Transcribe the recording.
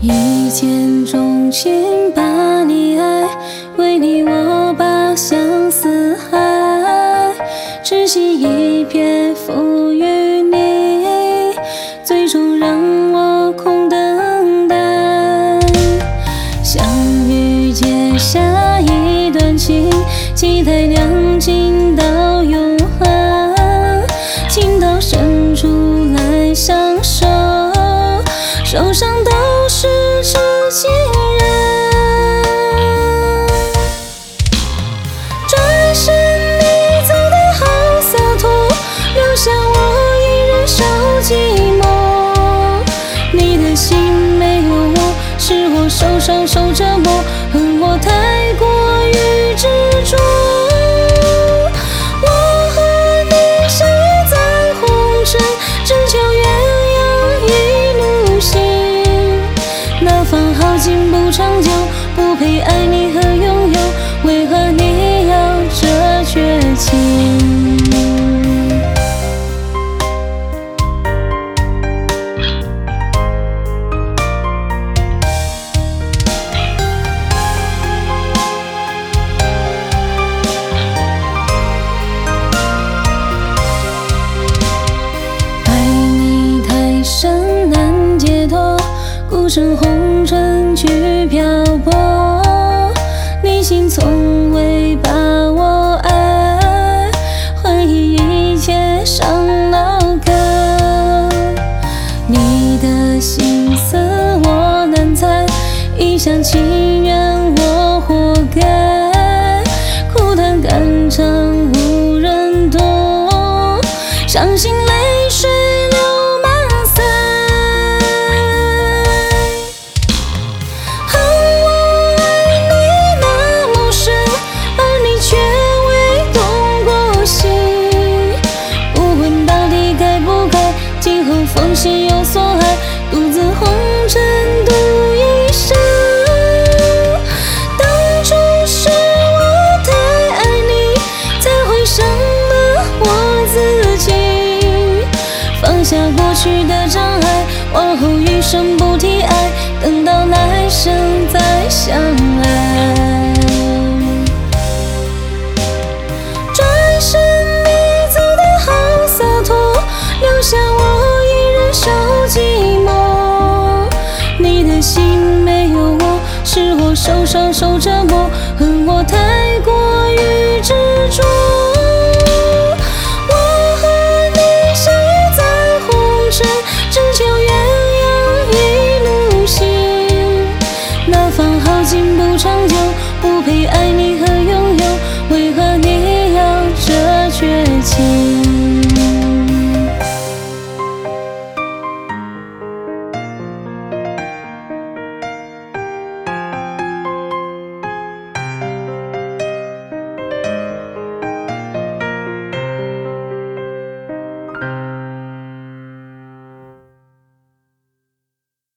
一见钟情把你爱，为你我把相思海，痴心一瞥付与你，最终让我空等待。相遇结下一段情，期待两情到永恒，情到深处来相守，手上都是痴情人。转身你走得好洒脱，留下我一人受寂寞。你的心没有我，是我受伤受折磨，恨我太过于执着。我和你相遇在红尘，只求鸳鸯一路行。那方好景不长久，不配爱你和拥有，为何你要这绝情？深难解脱，孤身红尘去漂泊。你心从未把我爱，回忆一切上老歌。你的心思我难猜，一厢情愿我活该。苦叹肝肠无人懂，伤心泪水奉心有所爱，独自红尘度一生。当初是我太爱你，才毁伤了我自己。放下过去的障碍，往后余生不提爱，等到来生再相爱。转身你走得好洒脱，留下我受寂寞。你的心没有我，是我受伤受折磨，恨我太